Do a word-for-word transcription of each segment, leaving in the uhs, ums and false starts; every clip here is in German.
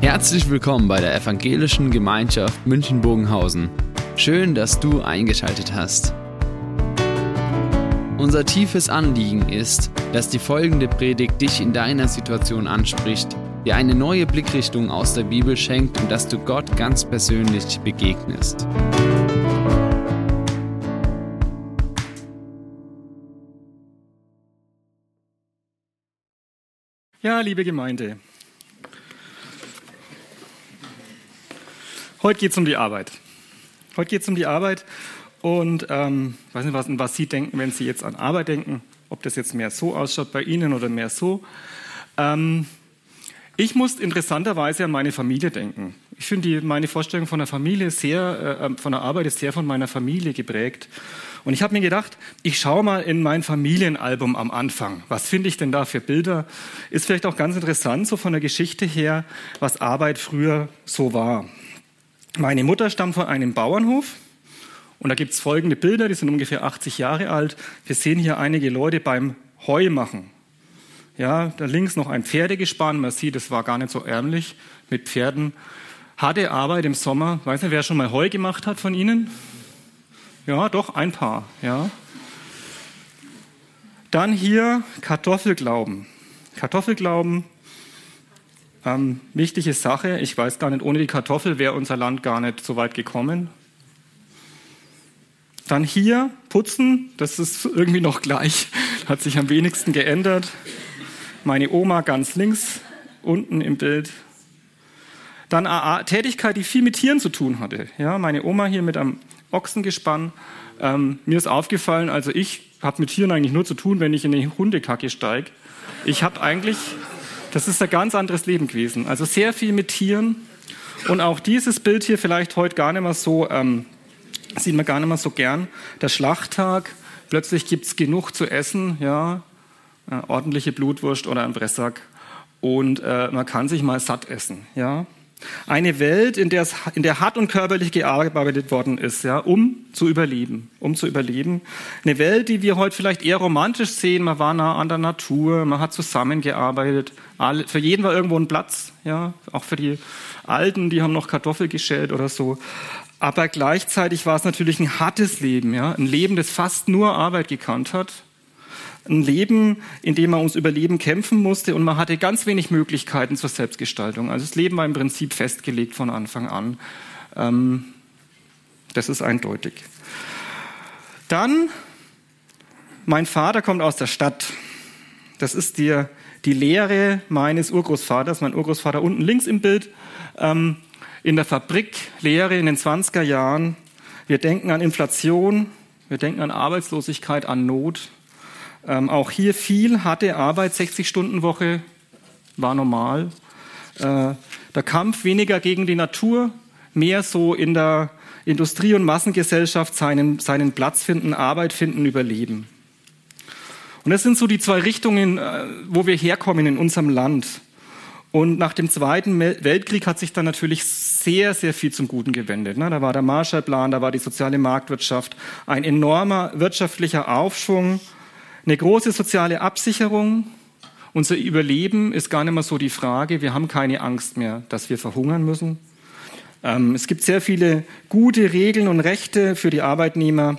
Herzlich willkommen bei der Evangelischen Gemeinschaft München-Bogenhausen. Schön, dass du eingeschaltet hast. Unser tiefes Anliegen ist, dass die folgende Predigt dich in deiner Situation anspricht, dir eine neue Blickrichtung aus der Bibel schenkt und dass du Gott ganz persönlich begegnest. Ja, liebe Gemeinde, heute geht es um die Arbeit. Heute geht es um die Arbeit und ähm, ich weiß nicht, was, was Sie denken, wenn Sie jetzt an Arbeit denken, ob das jetzt mehr so ausschaut bei Ihnen oder mehr so. Ähm, ich muss interessanterweise an meine Familie denken. Ich finde meine Vorstellung von der Familie sehr, äh, von der Arbeit ist sehr von meiner Familie geprägt. Und ich habe mir gedacht, ich schaue mal in mein Familienalbum am Anfang. Was finde ich denn da für Bilder? Ist vielleicht auch ganz interessant, so von der Geschichte her, was Arbeit früher so war. Meine Mutter stammt von einem Bauernhof und da gibt es folgende Bilder, die sind ungefähr achtzig Jahre alt. Wir sehen hier einige Leute beim Heumachen. Ja, da links noch ein Pferdegespann, man sieht, es war gar nicht so ärmlich mit Pferden. Harte Arbeit im Sommer, weiß nicht, wer schon mal Heu gemacht hat von Ihnen? Ja, doch, ein paar. Ja. Dann hier Kartoffelglauben. Kartoffelglauben, ähm, wichtige Sache. Ich weiß gar nicht, ohne die Kartoffel wäre unser Land gar nicht so weit gekommen. Dann hier Putzen, das ist irgendwie noch gleich, hat sich am wenigsten geändert. Meine Oma ganz links, unten im Bild. Dann eine Tätigkeit, die viel mit Tieren zu tun hatte. Ja, meine Oma hier mit einem Ochsengespann. Ähm, mir ist aufgefallen, also ich habe mit Tieren eigentlich nur zu tun, wenn ich in eine Hundekacke steige. Ich habe eigentlich, das ist ein ganz anderes Leben gewesen. Also sehr viel mit Tieren. Und auch dieses Bild hier vielleicht heute gar nicht mehr so, ähm, sieht man gar nicht mehr so gern. Der Schlachttag, plötzlich gibt es genug zu essen, ja, äh, ordentliche Blutwurst oder ein Bressack. Und äh, man kann sich mal satt essen, ja. Eine Welt, in der, es, in der hart und körperlich gearbeitet worden ist, ja, um zu überleben, um zu überleben. Eine Welt, die wir heute vielleicht eher romantisch sehen. Man war nah an der Natur, man hat zusammengearbeitet. Alle, für jeden war irgendwo ein Platz, ja, auch für die Alten, die haben noch Kartoffel geschält oder so. Aber gleichzeitig war es natürlich ein hartes Leben, ja, ein Leben, das fast nur Arbeit gekannt hat. Ein Leben, in dem man ums Überleben kämpfen musste und man hatte ganz wenig Möglichkeiten zur Selbstgestaltung. Also das Leben war im Prinzip festgelegt von Anfang an. Ähm, das ist eindeutig. Dann, mein Vater kommt aus der Stadt. Das ist die, die Lehre meines Urgroßvaters, mein Urgroßvater unten links im Bild, ähm, in der Fabrik, Lehre in den zwanziger Jahren. Wir denken an Inflation, wir denken an Arbeitslosigkeit, an Not. Ähm, auch hier viel harte Arbeit, sechzig-Stunden-Woche war normal. Äh, der Kampf weniger gegen die Natur, mehr so in der Industrie- und Massengesellschaft seinen, seinen Platz finden, Arbeit finden, überleben. Und das sind so die zwei Richtungen, äh, wo wir herkommen in unserem Land. Und nach dem Zweiten Weltkrieg hat sich dann natürlich sehr, sehr viel zum Guten gewendet. Ne? Da war der Marshallplan, da war die soziale Marktwirtschaft, ein enormer wirtschaftlicher Aufschwung. Eine große soziale Absicherung. Unser Überleben ist gar nicht mehr so die Frage. Wir haben keine Angst mehr, dass wir verhungern müssen. Ähm, es gibt sehr viele gute Regeln und Rechte für die Arbeitnehmer.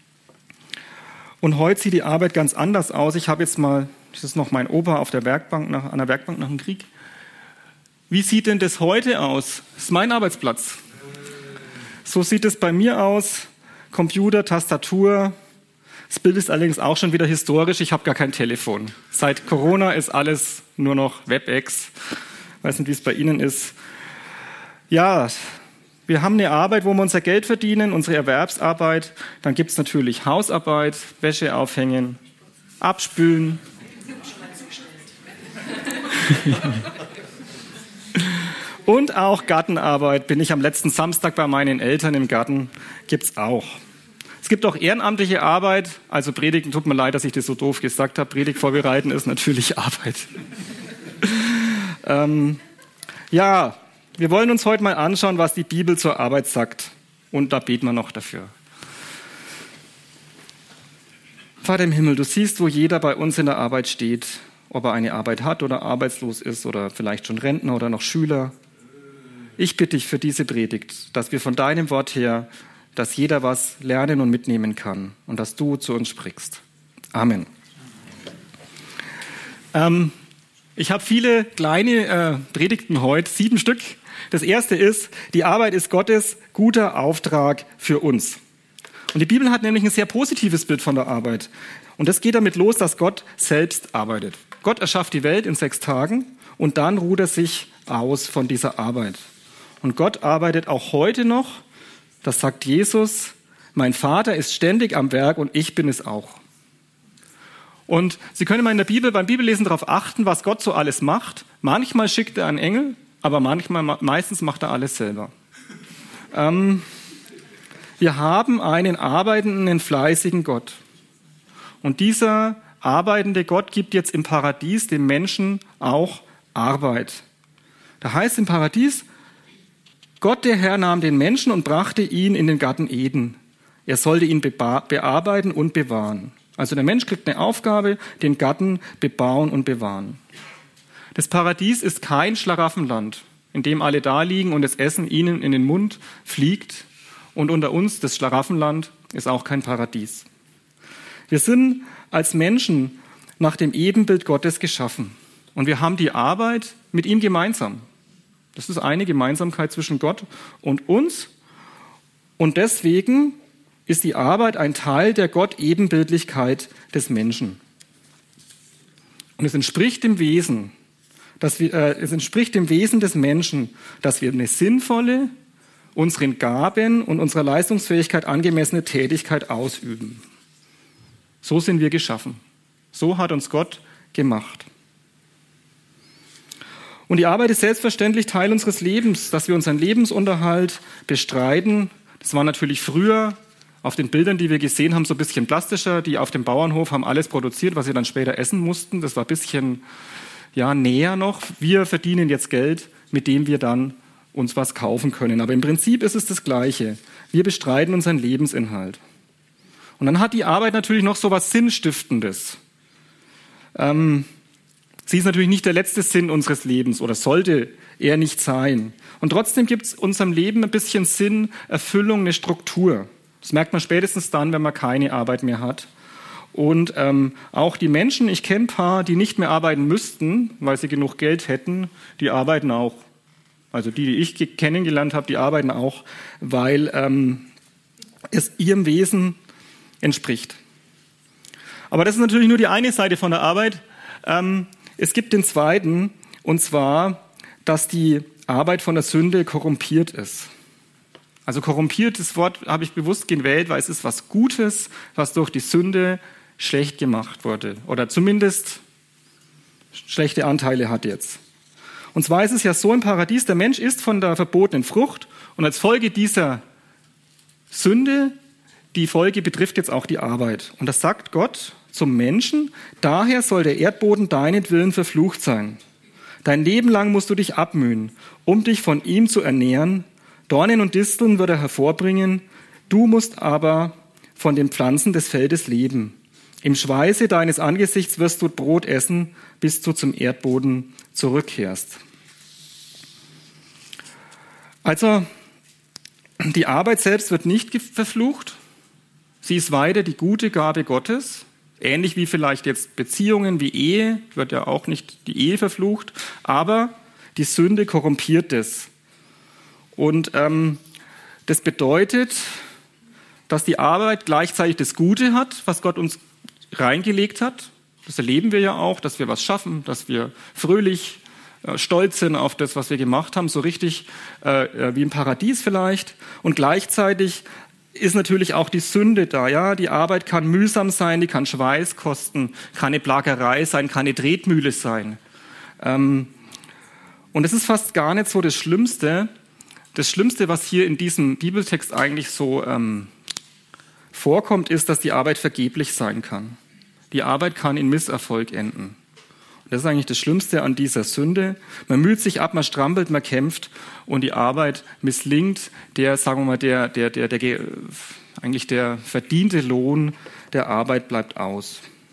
Und heute sieht die Arbeit ganz anders aus. Ich habe jetzt mal, das ist noch mein Opa auf der Werkbank, nach, an der Werkbank nach dem Krieg. Wie sieht denn das heute aus? Das ist mein Arbeitsplatz. So sieht es bei mir aus. Computer, Tastatur. Das Bild ist allerdings auch schon wieder historisch. Ich habe gar kein Telefon. Seit Corona ist alles nur noch WebEx. Ich weiß nicht, wie es bei Ihnen ist. Ja, wir haben eine Arbeit, wo wir unser Geld verdienen, unsere Erwerbsarbeit. Dann gibt es natürlich Hausarbeit, Wäsche aufhängen, abspülen. Und auch Gartenarbeit. Bin ich am letzten Samstag bei meinen Eltern im Garten. Gibt's auch. Es gibt auch ehrenamtliche Arbeit, also Predigen, tut mir leid, dass ich das so doof gesagt habe, Predigt vorbereiten ist natürlich Arbeit. ähm, ja, wir wollen uns heute mal anschauen, was die Bibel zur Arbeit sagt. Und da beten wir noch dafür. Vater im Himmel, du siehst, wo jeder bei uns in der Arbeit steht, ob er eine Arbeit hat oder arbeitslos ist oder vielleicht schon Rentner oder noch Schüler. ich bitte dich für diese Predigt, dass wir von deinem Wort her, dass jeder was lernen und mitnehmen kann und dass du zu uns sprichst. Amen. Ähm, ich habe viele kleine äh, Predigten heute, sieben Stück. Das erste ist, die Arbeit ist Gottes guter Auftrag für uns. Und die Bibel hat nämlich ein sehr positives Bild von der Arbeit. Und das geht damit los, dass Gott selbst arbeitet. Gott erschafft die Welt in sechs Tagen und dann ruht er sich aus von dieser Arbeit. Und Gott arbeitet auch heute noch, das sagt Jesus, mein Vater ist ständig am Werk und ich bin es auch. Und Sie können mal in der Bibel, beim Bibellesen darauf achten, was Gott so alles macht. Manchmal schickt er einen Engel, aber manchmal, meistens macht er alles selber. Ähm, wir haben einen arbeitenden, einen fleißigen Gott. Und dieser arbeitende Gott gibt jetzt im Paradies dem Menschen auch Arbeit. Da heißt im Paradies, Gott der Herr nahm den Menschen und brachte ihn in den Garten Eden. Er sollte ihn bearbeiten und bewahren. Also der Mensch kriegt eine Aufgabe, den Garten bebauen und bewahren. Das Paradies ist kein Schlaraffenland, in dem alle da liegen und das Essen ihnen in den Mund fliegt. Und unter uns, das Schlaraffenland, ist auch kein Paradies. Wir sind als Menschen nach dem Ebenbild Gottes geschaffen. Und wir haben die Arbeit mit ihm gemeinsam. Das ist eine Gemeinsamkeit zwischen Gott und uns. Und deswegen ist die Arbeit ein Teil der Gott-Ebenbildlichkeit des Menschen. Und es entspricht dem Wesen, dass wir, äh, es entspricht dem Wesen des Menschen, dass wir eine sinnvolle, unseren Gaben und unserer Leistungsfähigkeit angemessene Tätigkeit ausüben. So sind wir geschaffen. So hat uns Gott gemacht. Und die Arbeit ist selbstverständlich Teil unseres Lebens, dass wir unseren Lebensunterhalt bestreiten. Das war natürlich früher auf den Bildern, die wir gesehen haben, so ein bisschen plastischer. Die auf dem Bauernhof haben alles produziert, was sie dann später essen mussten. Das war ein bisschen ja, näher noch. Wir verdienen jetzt Geld, mit dem wir dann uns was kaufen können. Aber im Prinzip ist es das Gleiche. Wir bestreiten unseren Lebensinhalt. Und dann hat die Arbeit natürlich noch so was Sinnstiftendes. Ähm, sie ist natürlich nicht der letzte Sinn unseres Lebens oder sollte er nicht sein. Und trotzdem gibt es unserem Leben ein bisschen Sinn, Erfüllung, eine Struktur. Das merkt man spätestens dann, wenn man keine Arbeit mehr hat. Und ähm, auch die Menschen, ich kenne ein paar, die nicht mehr arbeiten müssten, weil sie genug Geld hätten, die arbeiten auch. Also die, die ich kennengelernt habe, die arbeiten auch, weil ähm, es ihrem Wesen entspricht. Aber das ist natürlich nur die eine Seite von der Arbeit. Ähm, es gibt den zweiten, und zwar, dass die Arbeit von der Sünde korrumpiert ist. Also korrumpiert, das Wort habe ich bewusst gewählt, weil es ist was Gutes, was durch die Sünde schlecht gemacht wurde. Oder zumindest schlechte Anteile hat jetzt. Und zwar ist es ja so im Paradies, der Mensch isst von der verbotenen Frucht und als Folge dieser Sünde, die Folge betrifft jetzt auch die Arbeit. Und das sagt Gott zum Menschen, daher soll der Erdboden deinetwillen verflucht sein. Dein Leben lang musst du dich abmühen, um dich von ihm zu ernähren. Dornen und Disteln wird er hervorbringen, du musst aber von den Pflanzen des Feldes leben. Im Schweiße deines Angesichts wirst du Brot essen, bis du zum Erdboden zurückkehrst. Also, die Arbeit selbst wird nicht verflucht. Sie ist weiter die gute Gabe Gottes. Ähnlich wie vielleicht jetzt Beziehungen wie Ehe, wird ja auch nicht die Ehe verflucht, aber die Sünde korrumpiert es. Und ähm, das bedeutet, dass die Arbeit gleichzeitig das Gute hat, was Gott uns reingelegt hat. Das erleben wir ja auch, dass wir was schaffen, dass wir fröhlich, äh, stolz sind auf das, was wir gemacht haben, so richtig äh, wie im Paradies vielleicht. Und gleichzeitig ist natürlich auch die Sünde da. Ja, die Arbeit kann mühsam sein, die kann Schweiß kosten, kann eine Plagerei sein, kann eine Tretmühle sein. Ähm, und es ist fast gar nicht so das Schlimmste. Das Schlimmste, was hier in diesem Bibeltext eigentlich so ähm, vorkommt, ist, dass die Arbeit vergeblich sein kann. Die Arbeit kann in Misserfolg enden. Und das ist eigentlich das Schlimmste an dieser Sünde. Man müht sich ab, man strampelt, man kämpft und die Arbeit misslingt. Der, sagen wir mal, der, der, der, der, eigentlich der verdiente Lohn der Arbeit bleibt aus.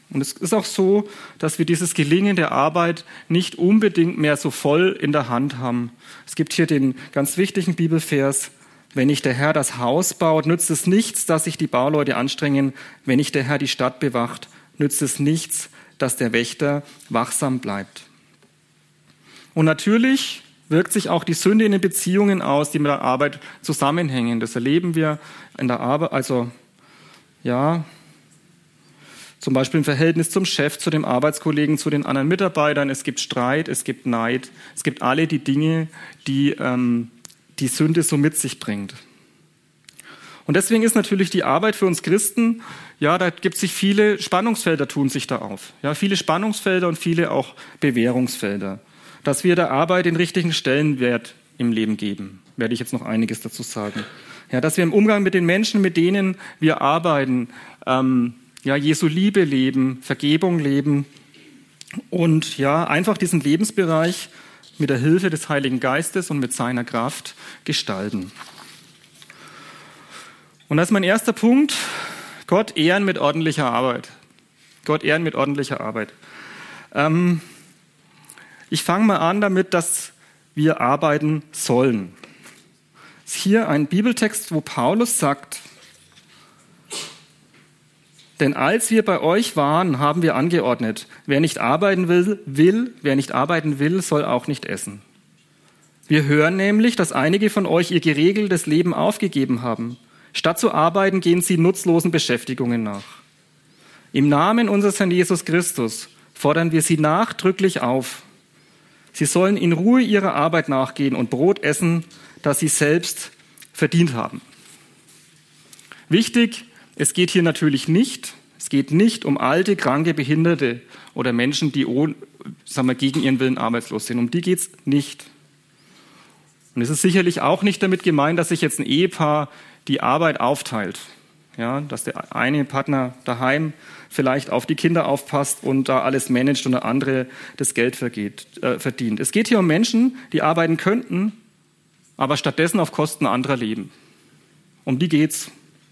Und es ist auch so, dass wir dieses Gelingen der Arbeit nicht unbedingt mehr so voll in der Hand haben. Es gibt hier den ganz wichtigen Bibelvers: Wenn nicht der Herr das Haus baut, nützt es nichts, dass sich die Bauleute anstrengen. Wenn nicht der Herr die Stadt bewacht, nützt es nichts, dass der Wächter wachsam bleibt. Und natürlich wirkt sich auch die Sünde in den Beziehungen aus, die mit der Arbeit zusammenhängen. Das erleben wir in der Arbeit, also ja, zum Beispiel im Verhältnis zum Chef, zu dem Arbeitskollegen, zu den anderen Mitarbeitern. Es gibt Streit, es gibt Neid, es gibt alle die Dinge, die ähm, die Sünde so mit sich bringt. Und deswegen ist natürlich die Arbeit für uns Christen, ja, da gibt sich viele Spannungsfelder, tun sich da auf. Ja, viele Spannungsfelder und viele auch Bewährungsfelder. Dass wir der Arbeit den richtigen Stellenwert im Leben geben, werde ich jetzt noch einiges dazu sagen. Ja, dass wir im Umgang mit den Menschen, mit denen wir arbeiten, ähm, ja, Jesu Liebe leben, Vergebung leben und ja, einfach diesen Lebensbereich mit der Hilfe des Heiligen Geistes und mit seiner Kraft gestalten. Und das ist mein erster Punkt: Gott ehren mit ordentlicher Arbeit. Gott ehren mit ordentlicher Arbeit. Ähm, ich fange mal an damit, dass wir arbeiten sollen. Das ist hier ein Bibeltext, wo Paulus sagt: Denn als wir bei euch waren, haben wir angeordnet, wer nicht arbeiten will, will, wer nicht arbeiten will, soll auch nicht essen. Wir hören nämlich, dass einige von euch ihr geregeltes Leben aufgegeben haben. Statt zu arbeiten, gehen sie nutzlosen Beschäftigungen nach. Im Namen unseres Herrn Jesus Christus fordern wir sie nachdrücklich auf. Sie sollen in Ruhe ihrer Arbeit nachgehen und Brot essen, das sie selbst verdient haben. Wichtig: Es geht hier natürlich nicht, es geht nicht um alte, kranke, Behinderte oder Menschen, die sagen wir, gegen ihren Willen arbeitslos sind. Um die geht es nicht. Und es ist sicherlich auch nicht damit gemeint, dass sich jetzt ein Ehepaar die Arbeit aufteilt. Ja, dass der eine Partner daheim vielleicht auf die Kinder aufpasst und da alles managt und der andere das Geld vergeht, äh, verdient. Es geht hier um Menschen, die arbeiten könnten, aber stattdessen auf Kosten anderer leben. Um die geht's.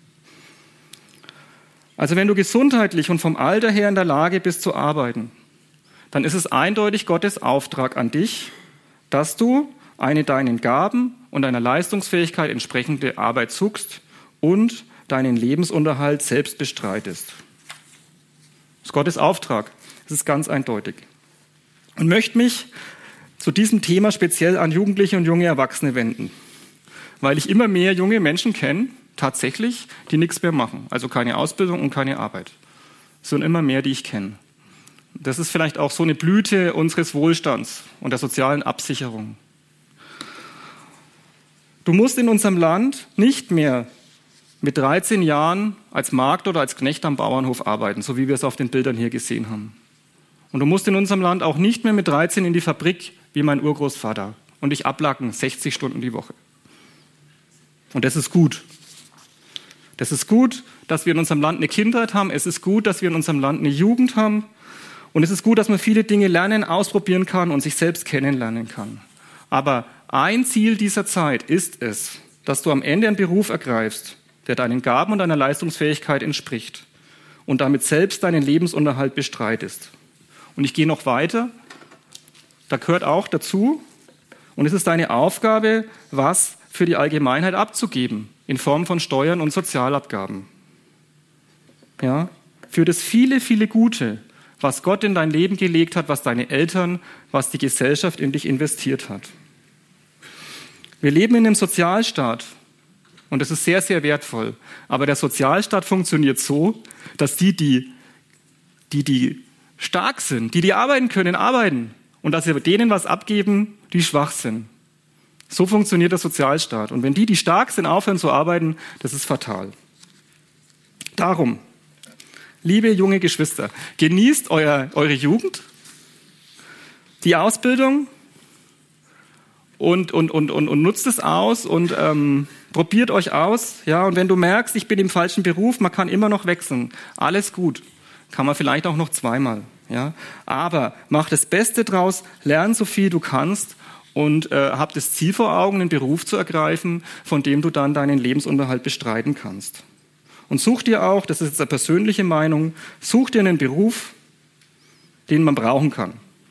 Also wenn du gesundheitlich und vom Alter her in der Lage bist zu arbeiten, dann ist es eindeutig Gottes Auftrag an dich, dass du eine deinen Gaben und deiner Leistungsfähigkeit entsprechende Arbeit suchst und deinen Lebensunterhalt selbst bestreitest. Das ist Gottes Auftrag. Das ist ganz eindeutig. Und möchte mich zu diesem Thema speziell an Jugendliche und junge Erwachsene wenden, weil ich immer mehr junge Menschen kenne, tatsächlich, die nichts mehr machen. Also keine Ausbildung und keine Arbeit. Es sind immer mehr, die ich kenne. Das ist vielleicht auch so eine Blüte unseres Wohlstands und der sozialen Absicherung. Du musst in unserem Land nicht mehr mit dreizehn Jahren als Magd oder als Knecht am Bauernhof arbeiten, so wie wir es auf den Bildern hier gesehen haben. Und du musst in unserem Land auch nicht mehr mit dreizehn in die Fabrik wie mein Urgroßvater und dich ablacken, sechzig Stunden die Woche. Und das ist gut. Das ist gut, dass wir in unserem Land eine Kindheit haben. Es ist gut, dass wir in unserem Land eine Jugend haben. Und es ist gut, dass man viele Dinge lernen, ausprobieren kann und sich selbst kennenlernen kann. Aber ein Ziel dieser Zeit ist es, dass du am Ende einen Beruf ergreifst, der deinen Gaben und deiner Leistungsfähigkeit entspricht und damit selbst deinen Lebensunterhalt bestreitest. Und ich gehe noch weiter. Da gehört auch dazu, und es ist deine Aufgabe, was für die Allgemeinheit abzugeben, in Form von Steuern und Sozialabgaben. Ja, für das viele, viele Gute, was Gott in dein Leben gelegt hat, was deine Eltern, was die Gesellschaft in dich investiert hat. Wir leben in einem Sozialstaat und das ist sehr, sehr wertvoll. Aber der Sozialstaat funktioniert so, dass die, die, die, die stark sind, die, die arbeiten können, arbeiten und dass wir denen was abgeben, die schwach sind. So funktioniert der Sozialstaat. Und wenn die, die stark sind, aufhören zu arbeiten, das ist fatal. Darum, liebe junge Geschwister, genießt euer, eure Jugend, die Ausbildung und, und, und, und, und nutzt es aus und ähm, probiert euch aus. Ja, und wenn du merkst, ich bin im falschen Beruf, man kann immer noch wechseln. Alles gut. Kann man vielleicht auch noch zweimal. Ja? Aber mach das Beste draus, lern so viel du kannst und äh, hab das Ziel vor Augen, einen Beruf zu ergreifen, von dem du dann deinen Lebensunterhalt bestreiten kannst. Und such dir auch, das ist jetzt eine persönliche Meinung, such dir einen Beruf, den man brauchen kann.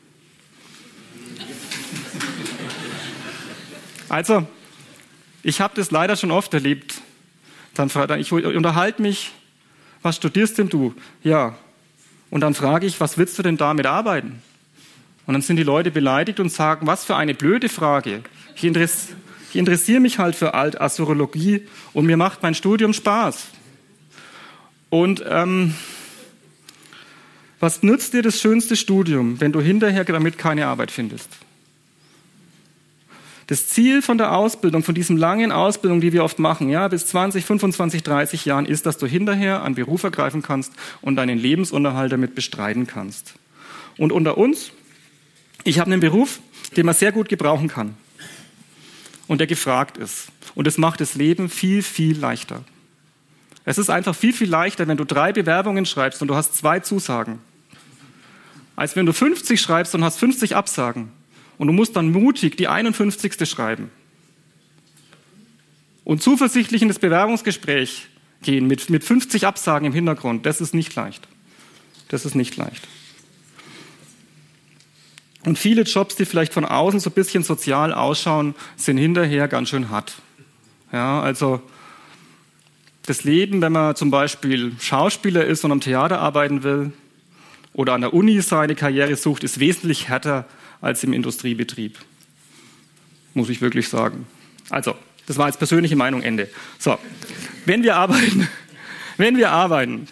Also, ich habe das leider schon oft erlebt. Dann frage ich, ich unterhalte mich, was studierst denn du? Ja. Und dann frage ich, was willst du denn damit arbeiten? Und dann sind die Leute beleidigt und sagen, was für eine blöde Frage. Ich, interess, ich interessiere mich halt für Altassyriologie und mir macht mein Studium Spaß. Und ähm, was nützt dir das schönste Studium, wenn du hinterher damit keine Arbeit findest? Das Ziel von der Ausbildung, von diesem langen Ausbildung, die wir oft machen, ja, bis zwanzig, fünfundzwanzig, dreißig Jahren, ist, dass du hinterher einen Beruf ergreifen kannst und deinen Lebensunterhalt damit bestreiten kannst. Und unter uns, ich habe einen Beruf, den man sehr gut gebrauchen kann und der gefragt ist. Und das macht das Leben viel, viel leichter. Es ist einfach viel, viel leichter, wenn du drei Bewerbungen schreibst und du hast zwei Zusagen, als wenn du fünfzig schreibst und hast fünfzig Absagen. Und du musst dann mutig die einundfünfzigste schreiben. Und zuversichtlich in das Bewerbungsgespräch gehen mit, mit fünfzig Absagen im Hintergrund, das ist nicht leicht. Das ist nicht leicht. Und viele Jobs, die vielleicht von außen so ein bisschen sozial ausschauen, sind hinterher ganz schön hart. Ja, also das Leben, wenn man zum Beispiel Schauspieler ist und am Theater arbeiten will oder an der Uni seine Karriere sucht, ist wesentlich härter als im Industriebetrieb. Muss ich wirklich sagen. Also, das war jetzt persönliche Meinung, Ende. So, wenn wir arbeiten, wenn wir arbeiten,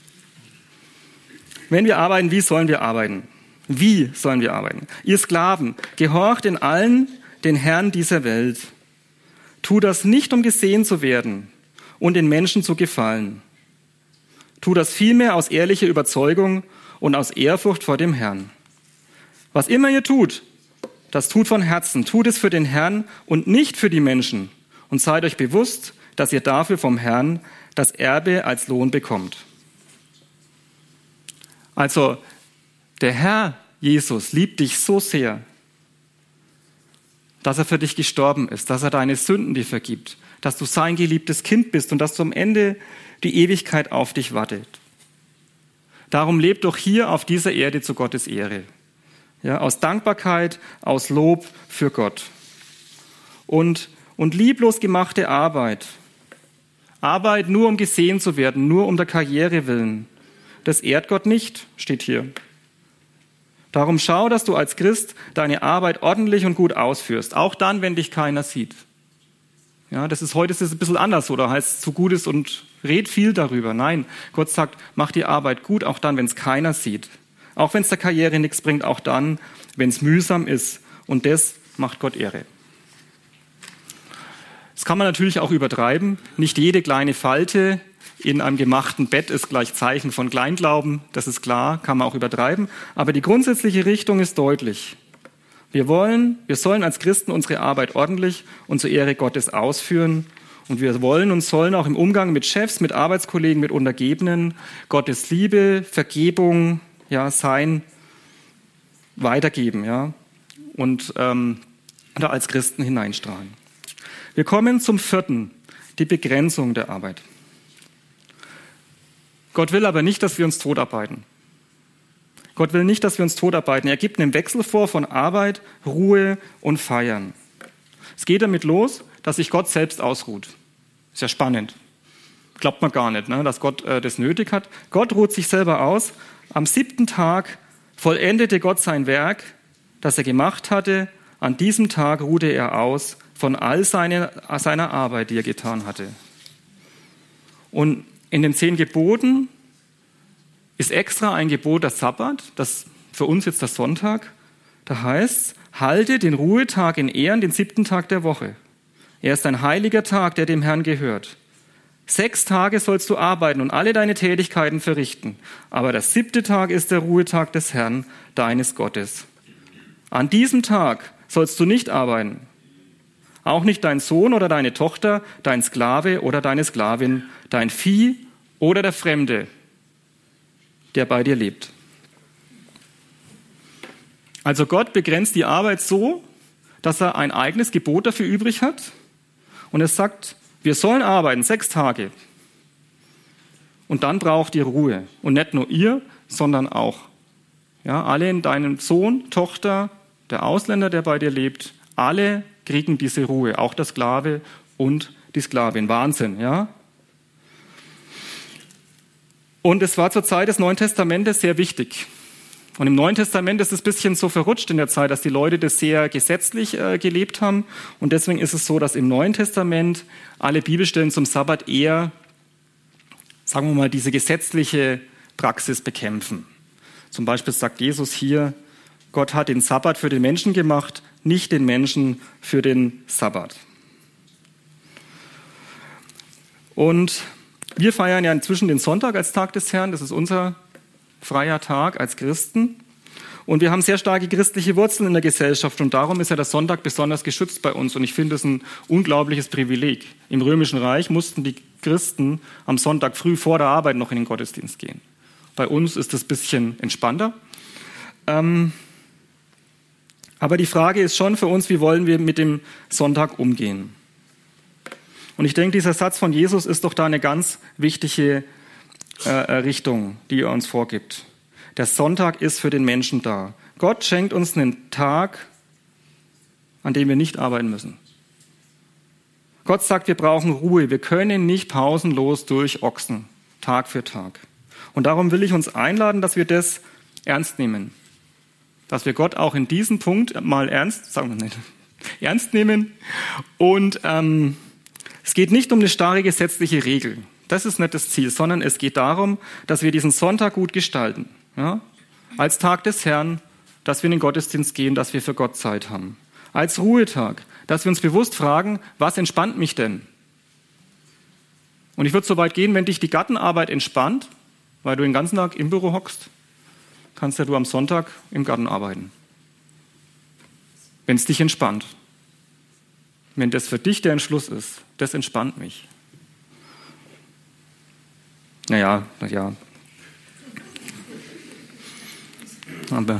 wenn wir arbeiten, wie sollen wir arbeiten? Wie sollen wir arbeiten? Ihr Sklaven, gehorcht in allen den Herrn dieser Welt. Tu das nicht, um gesehen zu werden und den Menschen zu gefallen. Tu das vielmehr aus ehrlicher Überzeugung und aus Ehrfurcht vor dem Herrn. Was immer ihr tut, das tut von Herzen. Tut es für den Herrn und nicht für die Menschen. Und seid euch bewusst, dass ihr dafür vom Herrn das Erbe als Lohn bekommt. Also, der Herr Jesus liebt dich so sehr, dass er für dich gestorben ist, dass er deine Sünden dir vergibt, dass du sein geliebtes Kind bist und dass du am Ende die Ewigkeit auf dich wartet. Darum lebt doch hier auf dieser Erde zu Gottes Ehre. Ja, aus Dankbarkeit, aus Lob für Gott. Und, und lieblos gemachte Arbeit. Arbeit nur um gesehen zu werden, nur um der Karriere willen. Das ehrt Gott nicht, steht hier. Darum schau, dass du als Christ deine Arbeit ordentlich und gut ausführst. Auch dann, wenn dich keiner sieht. Ja, das ist heute ist es ein bisschen anders, oder heißt zu Gutes und red viel darüber. Nein, Gott sagt, mach die Arbeit gut, auch dann, wenn es keiner sieht. Auch wenn es der Karriere nichts bringt, auch dann, wenn es mühsam ist. Und das macht Gott Ehre. Das kann man natürlich auch übertreiben. Nicht jede kleine Falte in einem gemachten Bett ist gleich Zeichen von Kleinglauben. Das ist klar, kann man auch übertreiben. Aber die grundsätzliche Richtung ist deutlich. Wir wollen, wir sollen als Christen unsere Arbeit ordentlich und zur Ehre Gottes ausführen. Und wir wollen und sollen auch im Umgang mit Chefs, mit Arbeitskollegen, mit Untergebenen Gottes Liebe, Vergebung, ja, sein weitergeben, ja, und ähm, da als Christen hineinstrahlen. Wir kommen zum vierten, die Begrenzung der Arbeit. Gott will aber nicht, dass wir uns totarbeiten. Gott will nicht, dass wir uns totarbeiten. Er gibt einen Wechsel vor von Arbeit, Ruhe und Feiern. Es geht damit los, dass sich Gott selbst ausruht. Ist ja spannend. Glaubt man gar nicht, ne, dass Gott äh, das nötig hat. Gott ruht sich selber aus. Am siebten Tag vollendete Gott sein Werk, das er gemacht hatte. An diesem Tag ruhte er aus von all seine, seiner Arbeit, die er getan hatte. Und in den zehn Geboten ist extra ein Gebot der Sabbat, das für uns jetzt der Sonntag. Da heißt es, halte den Ruhetag in Ehren, den siebten Tag der Woche. Er ist ein heiliger Tag, der dem Herrn gehört. Sechs Tage sollst du arbeiten und alle deine Tätigkeiten verrichten. Aber der siebte Tag ist der Ruhetag des Herrn, deines Gottes. An diesem Tag sollst du nicht arbeiten. Auch nicht dein Sohn oder deine Tochter, dein Sklave oder deine Sklavin, dein Vieh oder der Fremde, der bei dir lebt. Also Gott begrenzt die Arbeit so, dass er ein eigenes Gebot dafür übrig hat. Und er sagt, wir sollen arbeiten, sechs Tage. Und dann braucht ihr Ruhe. Und nicht nur ihr, sondern auch. Ja, alle in deinem Sohn, Tochter, der Ausländer, der bei dir lebt, alle kriegen diese Ruhe. Auch der Sklave und die Sklavin. Wahnsinn, ja? Und es war zur Zeit des Neuen Testamentes sehr wichtig. Und im Neuen Testament ist es ein bisschen so verrutscht in der Zeit, dass die Leute das sehr gesetzlich äh, gelebt haben. Und deswegen ist es so, dass im Neuen Testament alle Bibelstellen zum Sabbat eher, sagen wir mal, diese gesetzliche Praxis bekämpfen. Zum Beispiel sagt Jesus hier, Gott hat den Sabbat für den Menschen gemacht, nicht den Menschen für den Sabbat. Und wir feiern ja inzwischen den Sonntag als Tag des Herrn, das ist unser freier Tag als Christen. Und wir haben sehr starke christliche Wurzeln in der Gesellschaft und darum ist ja der Sonntag besonders geschützt bei uns. Und ich finde es ein unglaubliches Privileg. Im Römischen Reich mussten die Christen am Sonntag früh vor der Arbeit noch in den Gottesdienst gehen. Bei uns ist das ein bisschen entspannter. Ähm, aber die Frage ist schon für uns, wie wollen wir mit dem Sonntag umgehen? Und ich denke, dieser Satz von Jesus ist doch da eine ganz wichtige äh, Richtung, die er uns vorgibt. Der Sonntag ist für den Menschen da. Gott schenkt uns einen Tag, an dem wir nicht arbeiten müssen. Gott sagt, wir brauchen Ruhe. Wir können nicht pausenlos durchochsen, Tag für Tag. Und darum will ich uns einladen, dass wir das ernst nehmen. Dass wir Gott auch in diesem Punkt mal ernst, sagen wir nicht, ernst nehmen. Und ähm, es geht nicht um eine starre gesetzliche Regel. Das ist nicht das Ziel, sondern es geht darum, dass wir diesen Sonntag gut gestalten. Ja? Als Tag des Herrn, dass wir in den Gottesdienst gehen, dass wir für Gott Zeit haben. Als Ruhetag, dass wir uns bewusst fragen, was entspannt mich denn? Und ich würde so weit gehen, wenn dich die Gartenarbeit entspannt, weil du den ganzen Tag im Büro hockst, kannst ja du am Sonntag im Garten arbeiten. Wenn es dich entspannt. Wenn das für dich der Entschluss ist, das entspannt mich. Naja, ja. Aber,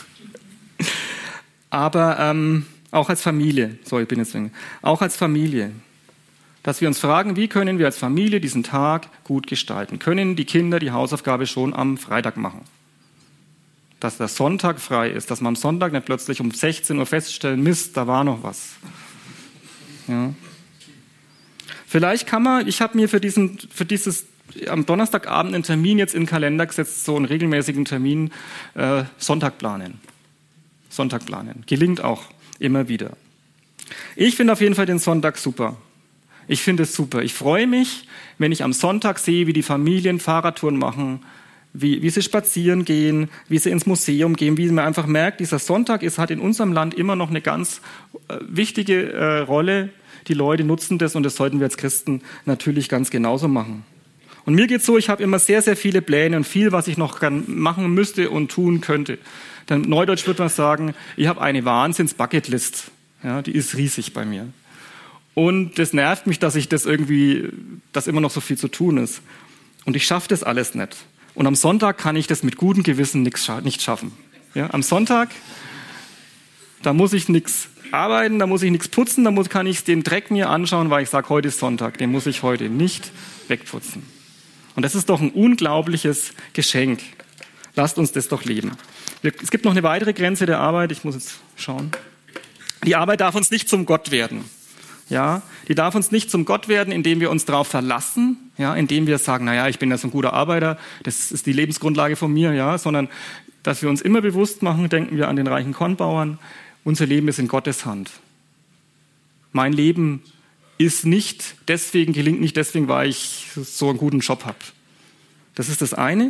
aber ähm, auch als Familie, sorry, ich bin jetzt wegen, auch als Familie, dass wir uns fragen, wie können wir als Familie diesen Tag gut gestalten? Können die Kinder die Hausaufgabe schon am Freitag machen? Dass der Sonntag frei ist, dass man am Sonntag nicht plötzlich um sechzehn Uhr feststellen, Mist, da war noch was. Ja. Vielleicht kann man, ich habe mir für, diesen, für dieses am Donnerstagabend einen Termin jetzt in den Kalender gesetzt, so einen regelmäßigen Termin, äh, Sonntag planen. Sonntag planen. Gelingt auch immer wieder. Ich finde auf jeden Fall den Sonntag super. Ich finde es super. Ich freue mich, wenn ich am Sonntag sehe, wie die Familien Fahrradtouren machen, wie, wie sie spazieren gehen, wie sie ins Museum gehen, wie man einfach merkt, dieser Sonntag ist, hat in unserem Land immer noch eine ganz äh, wichtige äh, Rolle. Die Leute nutzen das und das sollten wir als Christen natürlich ganz genauso machen. Und mir geht's so, ich habe immer sehr, sehr viele Pläne und viel, was ich noch machen müsste und tun könnte. Dann neudeutsch würde man sagen, ich habe eine Wahnsinns-Bucketlist. Ja, die ist riesig bei mir. Und das nervt mich, dass ich das irgendwie, dass immer noch so viel zu tun ist. Und ich schaffe das alles nicht. Und am Sonntag kann ich das mit gutem Gewissen nicht schaffen. Ja, am Sonntag, da muss ich nichts arbeiten, da muss ich nichts putzen, da muss, kann ich den Dreck mir anschauen, weil ich sage, heute ist Sonntag, den muss ich heute nicht wegputzen. Und das ist doch ein unglaubliches Geschenk. Lasst uns das doch leben. Es gibt noch eine weitere Grenze der Arbeit, ich muss jetzt schauen. Die Arbeit darf uns nicht zum Gott werden. Ja, die darf uns nicht zum Gott werden, indem wir uns darauf verlassen, ja, indem wir sagen, naja, ich bin ja so ein guter Arbeiter, das ist die Lebensgrundlage von mir, ja, sondern dass wir uns immer bewusst machen, denken wir an den reichen Kornbauern, unser Leben ist in Gottes Hand. Mein Leben ist nicht deswegen, gelingt nicht deswegen, weil ich so einen guten Job habe. Das ist das eine.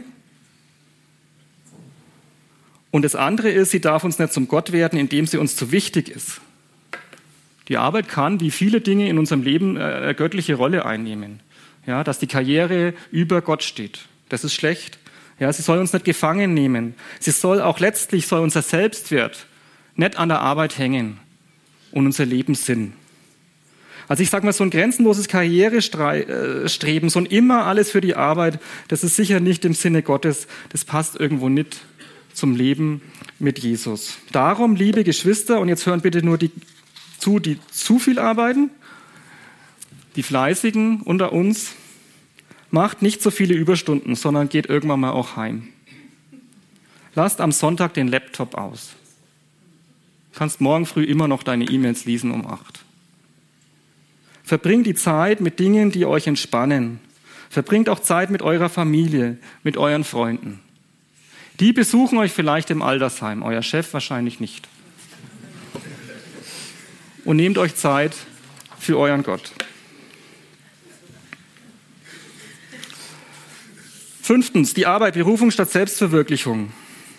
Und das andere ist, sie darf uns nicht zum Gott werden, indem sie uns zu wichtig ist. Die Arbeit kann, wie viele Dinge in unserem Leben, eine göttliche Rolle einnehmen. Ja, dass die Karriere über Gott steht. Das ist schlecht. Ja, sie soll uns nicht gefangen nehmen. Sie soll auch letztlich, soll unser Selbstwert nicht an der Arbeit hängen und unser Lebenssinn. Also ich sage mal, so ein grenzenloses Karrierestreben, so ein immer alles für die Arbeit, das ist sicher nicht im Sinne Gottes. Das passt irgendwo nicht zum Leben mit Jesus. Darum, liebe Geschwister, und jetzt hören bitte nur die zu, die zu viel arbeiten, die Fleißigen unter uns, macht nicht so viele Überstunden, sondern geht irgendwann mal auch heim. Lasst am Sonntag den Laptop aus. Du kannst morgen früh immer noch deine E-Mails lesen um acht. Verbringt die Zeit mit Dingen, die euch entspannen. Verbringt auch Zeit mit eurer Familie, mit euren Freunden. Die besuchen euch vielleicht im Altersheim, euer Chef wahrscheinlich nicht. Und nehmt euch Zeit für euren Gott. Fünftens, die Arbeit, Berufung statt Selbstverwirklichung.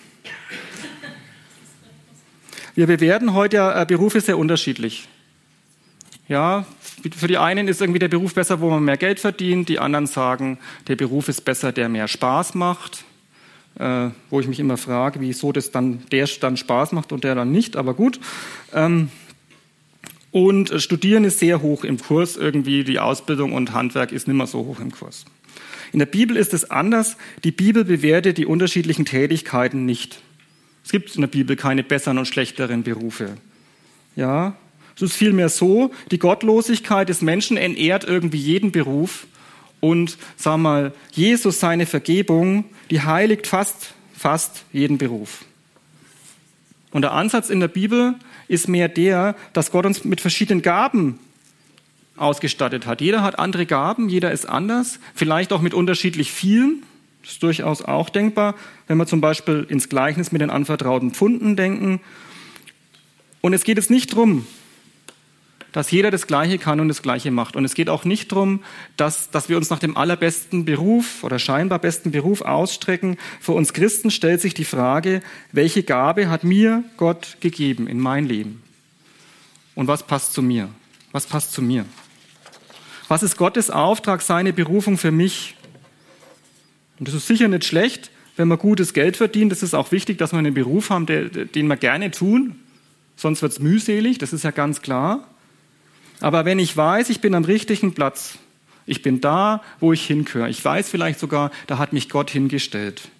Wir bewerten heute ja Berufe sehr unterschiedlich. Ja, für die einen ist irgendwie der Beruf besser, wo man mehr Geld verdient. Die anderen sagen, der Beruf ist besser, der mehr Spaß macht. Äh, wo ich mich immer frage, wieso das dann der dann Spaß macht und der dann nicht. Aber gut. Ähm, und Studieren ist sehr hoch im Kurs. Irgendwie die Ausbildung und Handwerk ist nicht mehr so hoch im Kurs. In der Bibel ist es anders. Die Bibel bewertet die unterschiedlichen Tätigkeiten nicht. Es gibt in der Bibel keine besseren und schlechteren Berufe. Ja, es ist vielmehr so, die Gottlosigkeit des Menschen entehrt irgendwie jeden Beruf und, sag mal, Jesus, seine Vergebung, die heiligt fast, fast jeden Beruf. Und der Ansatz in der Bibel ist mehr der, dass Gott uns mit verschiedenen Gaben ausgestattet hat. Jeder hat andere Gaben, jeder ist anders, vielleicht auch mit unterschiedlich vielen. Das ist durchaus auch denkbar, wenn wir zum Beispiel ins Gleichnis mit den anvertrauten Pfunden denken. Und es geht jetzt nicht darum, dass jeder das Gleiche kann und das Gleiche macht. Und es geht auch nicht darum, dass, dass wir uns nach dem allerbesten Beruf oder scheinbar besten Beruf ausstrecken. Für uns Christen stellt sich die Frage, welche Gabe hat mir Gott gegeben in mein Leben? Und was passt zu mir? Was passt zu mir? Was ist Gottes Auftrag, seine Berufung für mich? Und das ist sicher nicht schlecht, wenn wir gutes Geld verdienen. Das ist auch wichtig, dass wir einen Beruf haben, den wir gerne tun. Sonst wird es mühselig, das ist ja ganz klar. Aber wenn ich weiß, ich bin am richtigen Platz, ich bin da, wo ich hingehöre, ich weiß vielleicht sogar, da hat mich Gott hingestellt,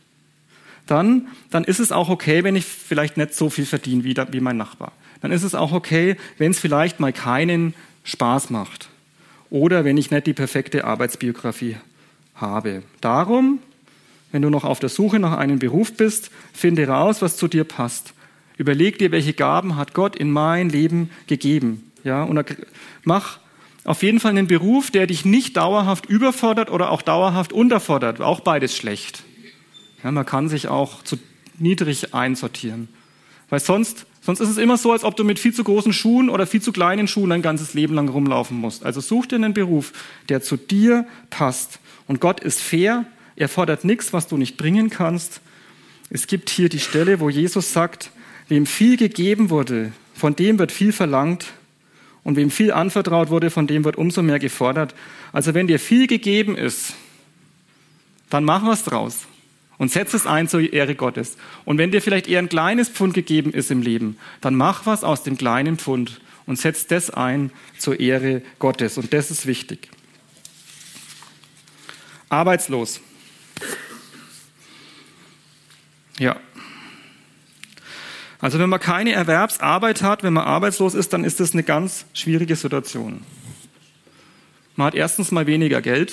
dann, dann ist es auch okay, wenn ich vielleicht nicht so viel verdiene wie, da, wie mein Nachbar. Dann ist es auch okay, wenn es vielleicht mal keinen Spaß macht. Oder wenn ich nicht die perfekte Arbeitsbiografie habe. Darum, wenn du noch auf der Suche nach einem Beruf bist, finde raus, was zu dir passt. Überleg dir, welche Gaben hat Gott in mein Leben gegeben. Ja, und mach auf jeden Fall einen Beruf, der dich nicht dauerhaft überfordert oder auch dauerhaft unterfordert. Auch beides schlecht. Ja, man kann sich auch zu niedrig einsortieren. Weil sonst, sonst ist es immer so, als ob du mit viel zu großen Schuhen oder viel zu kleinen Schuhen ein ganzes Leben lang rumlaufen musst. Also such dir einen Beruf, der zu dir passt. Und Gott ist fair, er fordert nichts, was du nicht bringen kannst. Es gibt hier die Stelle, wo Jesus sagt, wem viel gegeben wurde, von dem wird viel verlangt. Und wem viel anvertraut wurde, von dem wird umso mehr gefordert. Also wenn dir viel gegeben ist, dann mach was draus. Und setz es ein zur Ehre Gottes. Und wenn dir vielleicht eher ein kleines Pfund gegeben ist im Leben, dann mach was aus dem kleinen Pfund und setz das ein zur Ehre Gottes. Und das ist wichtig. Arbeitslos. Ja. Also wenn man keine Erwerbsarbeit hat, wenn man arbeitslos ist, dann ist das eine ganz schwierige Situation. Man hat erstens mal weniger Geld.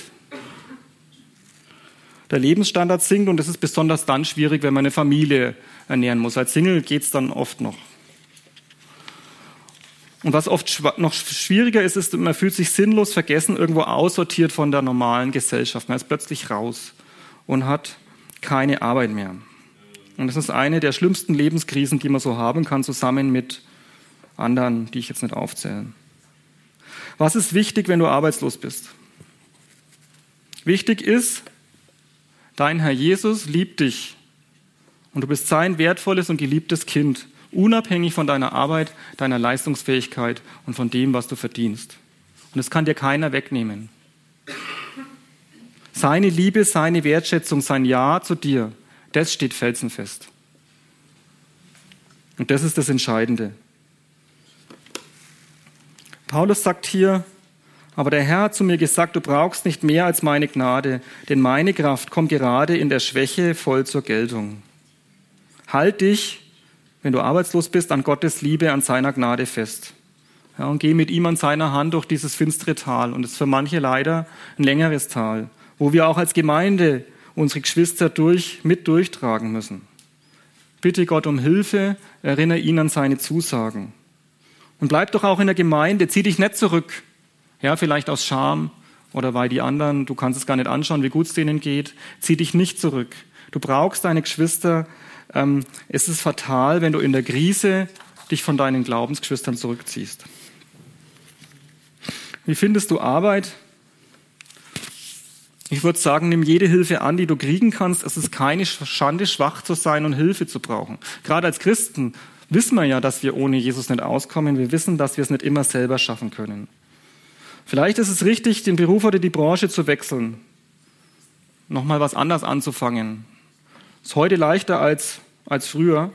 Der Lebensstandard sinkt und das ist besonders dann schwierig, wenn man eine Familie ernähren muss. Als Single geht es dann oft noch. Und was oft noch schwieriger ist, ist, man fühlt sich sinnlos vergessen, irgendwo aussortiert von der normalen Gesellschaft. Man ist plötzlich raus und hat keine Arbeit mehr. Und das ist eine der schlimmsten Lebenskrisen, die man so haben kann, zusammen mit anderen, die ich jetzt nicht aufzähle. Was ist wichtig, wenn du arbeitslos bist? Wichtig ist, dein Herr Jesus liebt dich und du bist sein wertvolles und geliebtes Kind, unabhängig von deiner Arbeit, deiner Leistungsfähigkeit und von dem, was du verdienst. Und das kann dir keiner wegnehmen. Seine Liebe, seine Wertschätzung, sein Ja zu dir, das steht felsenfest. Und das ist das Entscheidende. Paulus sagt hier, aber der Herr hat zu mir gesagt, du brauchst nicht mehr als meine Gnade, denn meine Kraft kommt gerade in der Schwäche voll zur Geltung. Halt dich, wenn du arbeitslos bist, an Gottes Liebe, an seiner Gnade fest. Ja, und geh mit ihm an seiner Hand durch dieses finstere Tal. Und es ist für manche leider ein längeres Tal. wo wir auch als Gemeinde unsere Geschwister durch, mit durchtragen müssen. Bitte Gott um Hilfe, erinnere ihn an seine Zusagen. Und bleib doch auch in der Gemeinde, zieh dich nicht zurück. Ja, vielleicht aus Scham oder weil die anderen, du kannst es gar nicht anschauen, wie gut es denen geht. Zieh dich nicht zurück. Du brauchst deine Geschwister. Ähm, es ist fatal, wenn du in der Krise dich von deinen Glaubensgeschwistern zurückziehst. Wie findest du Arbeit? Ich würde sagen, nimm jede Hilfe an, die du kriegen kannst. Es ist keine Schande, schwach zu sein und Hilfe zu brauchen. Gerade als Christen wissen wir ja, dass wir ohne Jesus nicht auskommen. Wir wissen, dass wir es nicht immer selber schaffen können. Vielleicht ist es richtig, den Beruf oder die Branche zu wechseln. Nochmal was anderes anzufangen. Ist heute leichter als, als früher.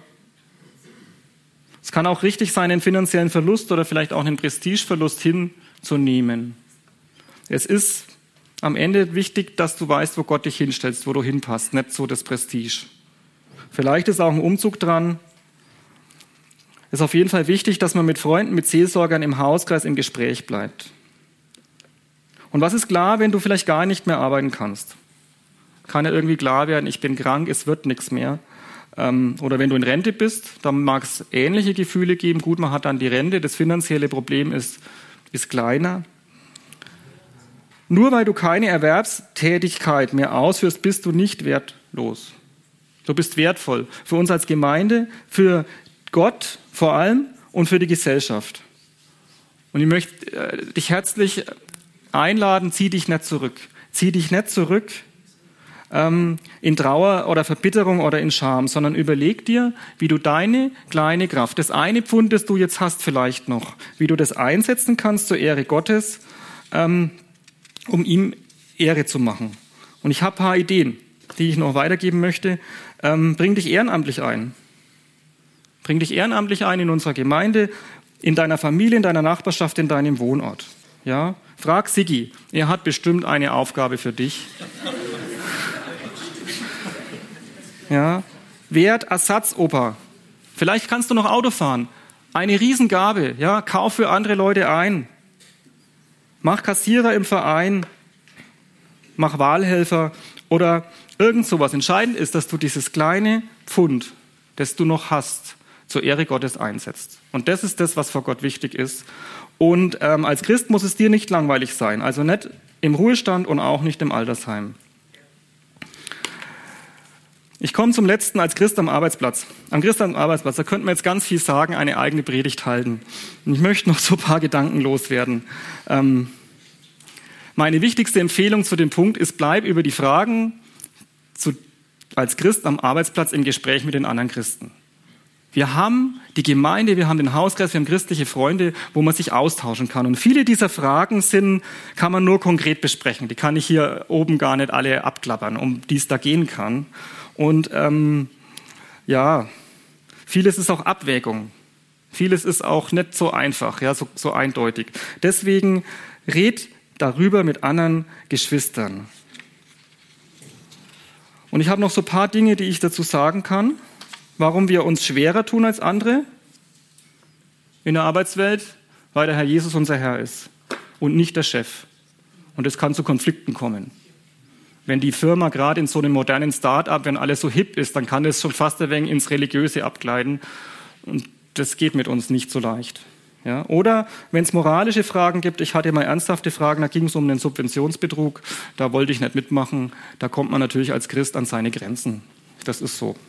Es kann auch richtig sein, einen finanziellen Verlust oder vielleicht auch einen Prestigeverlust hinzunehmen. Es ist am Ende wichtig, dass du weißt, wo Gott dich hinstellst, wo du hinpasst, nicht so das Prestige. Vielleicht ist auch ein Umzug dran. Es ist auf jeden Fall wichtig, dass man mit Freunden, mit Seelsorgern im Hauskreis im Gespräch bleibt. Und was ist klar, wenn du vielleicht gar nicht mehr arbeiten kannst? Kann ja irgendwie klar werden, ich bin krank, es wird nichts mehr. Oder wenn du in Rente bist, dann mag es ähnliche Gefühle geben. Gut, man hat dann die Rente, das finanzielle Problem ist, ist kleiner. Nur weil du keine Erwerbstätigkeit mehr ausführst, bist du nicht wertlos. Du bist wertvoll für uns als Gemeinde, für Gott vor allem und für die Gesellschaft. Und ich möchte äh, dich herzlich einladen, zieh dich nicht zurück. Zieh dich nicht zurück ähm, in Trauer oder Verbitterung oder in Scham, sondern überleg dir, wie du deine kleine Kraft, das eine Pfund, das du jetzt hast vielleicht noch, wie du das einsetzen kannst zur Ehre Gottes, ähm, um ihm Ehre zu machen. Und ich habe ein paar Ideen, die ich noch weitergeben möchte. Ähm, bring dich ehrenamtlich ein. Bring dich ehrenamtlich ein in unserer Gemeinde, in deiner Familie, in deiner Nachbarschaft, in deinem Wohnort. Ja? Frag Siggi, er hat bestimmt eine Aufgabe für dich. Ja? Werd Ersatzoper. Vielleicht kannst du noch Auto fahren. Eine Riesengabe. Ja? Kauf für andere Leute ein. Mach Kassierer im Verein, mach Wahlhelfer oder irgend sowas. Entscheidend ist, dass du dieses kleine Pfund, das du noch hast, zur Ehre Gottes einsetzt. Und das ist das, was vor Gott wichtig ist. Und ähm, als Christ muss es dir nicht langweilig sein. Also nicht im Ruhestand und auch nicht im Altersheim. Ich komme zum Letzten als Christ am Arbeitsplatz. Am Christ am Arbeitsplatz, da könnten wir jetzt ganz viel sagen, eine eigene Predigt halten. Und ich möchte noch so ein paar Gedanken loswerden. Ähm, meine wichtigste Empfehlung zu dem Punkt ist, bleib über die Fragen zu, als Christ am Arbeitsplatz im Gespräch mit den anderen Christen. Wir haben die Gemeinde, wir haben den Hauskreis, wir haben christliche Freunde, wo man sich austauschen kann. Und viele dieser Fragen sind, kann man nur konkret besprechen. Die kann ich hier oben gar nicht alle abklappern, um die es da gehen kann. Und ähm, ja, vieles ist auch Abwägung. Vieles ist auch nicht so einfach, ja, so, so eindeutig. Deswegen red darüber mit anderen Geschwistern. Und ich habe noch so ein paar Dinge, die ich dazu sagen kann, warum wir uns schwerer tun als andere in der Arbeitswelt, weil der Herr Jesus unser Herr ist und nicht der Chef. Und es kann zu Konflikten kommen. Wenn die Firma gerade in so einem modernen Start-up, wenn alles so hip ist, dann kann das schon fast ein wenig ins Religiöse abgleiten. Und das geht mit uns nicht so leicht. Ja? Oder wenn es moralische Fragen gibt, ich hatte mal ernsthafte Fragen, da ging es um den Subventionsbetrug, da wollte ich nicht mitmachen. Da kommt man natürlich als Christ an seine Grenzen. Das ist so.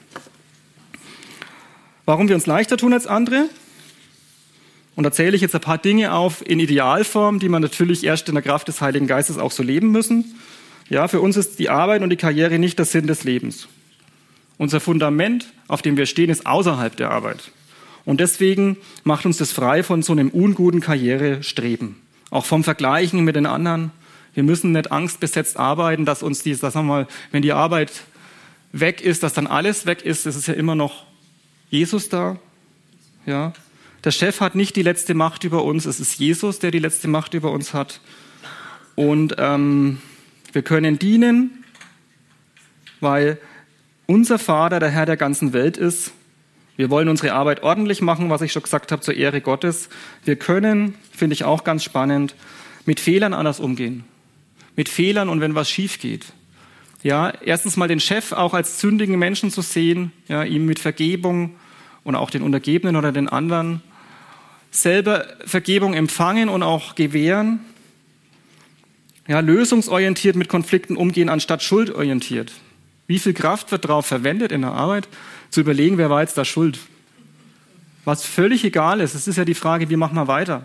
Warum wir uns leichter tun als andere? Und da zähle ich jetzt ein paar Dinge auf in Idealform, die man natürlich erst in der Kraft des Heiligen Geistes auch so leben müssen. Ja, für uns ist die Arbeit und die Karriere nicht der Sinn des Lebens. Unser Fundament, auf dem wir stehen, ist außerhalb der Arbeit. Und deswegen macht uns das frei von so einem unguten Karrierestreben. Auch vom Vergleichen mit den anderen. Wir müssen nicht angstbesetzt arbeiten, dass uns die, sagen wir mal, wenn die Arbeit weg ist, dass dann alles weg ist. Es ist ja immer noch Jesus da. Ja. Der Chef hat nicht die letzte Macht über uns. Es ist Jesus, der die letzte Macht über uns hat. Und ähm, wir können dienen, weil unser Vater der Herr der ganzen Welt ist. Wir wollen unsere Arbeit ordentlich machen, was ich schon gesagt habe, zur Ehre Gottes. Wir können, finde ich auch ganz spannend, mit Fehlern anders umgehen. mit Fehlern und wenn was schief geht. Ja, erstens mal den Chef auch als sündigen Menschen zu sehen, ja, ihm mit Vergebung und auch den Untergebenen oder den anderen selber Vergebung empfangen und auch gewähren. Ja, lösungsorientiert mit Konflikten umgehen, anstatt schuldorientiert. Wie viel Kraft wird darauf verwendet in der Arbeit, zu überlegen, wer war jetzt da schuld? Was völlig egal ist. Es ist ja die Frage, wie machen wir weiter?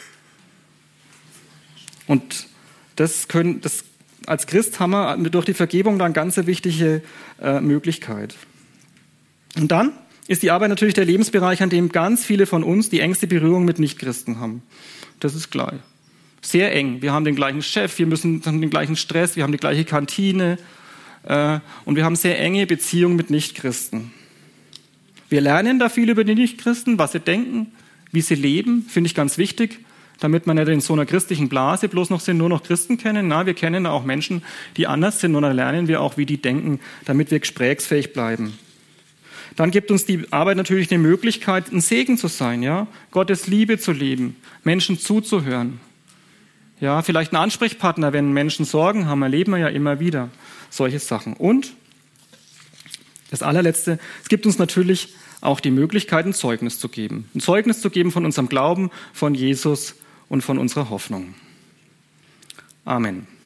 Und das können, das, als Christ haben wir durch die Vergebung dann eine ganz wichtige äh, Möglichkeit. Und dann ist die Arbeit natürlich der Lebensbereich, an dem ganz viele von uns die engste Berührung mit Nichtchristen haben. Das ist klar. Sehr eng. Wir haben den gleichen Chef, wir müssen, haben den gleichen Stress, wir haben die gleiche Kantine äh, und wir haben sehr enge Beziehungen mit Nichtchristen. Wir lernen da viel über die Nichtchristen, was sie denken, wie sie leben, finde ich ganz wichtig, damit man nicht in so einer christlichen Blase bloß noch sind, nur noch Christen kennen. Na, wir kennen da auch Menschen, die anders sind und dann lernen wir auch, wie die denken, damit wir gesprächsfähig bleiben. Dann gibt uns die Arbeit natürlich eine Möglichkeit, ein Segen zu sein, ja, Gottes Liebe zu leben, Menschen zuzuhören. Ja, vielleicht ein Ansprechpartner, wenn Menschen Sorgen haben, erleben wir ja immer wieder solche Sachen. Und das allerletzte, es gibt uns natürlich auch die Möglichkeit, ein Zeugnis zu geben. Ein Zeugnis zu geben von unserem Glauben, von Jesus und von unserer Hoffnung. Amen.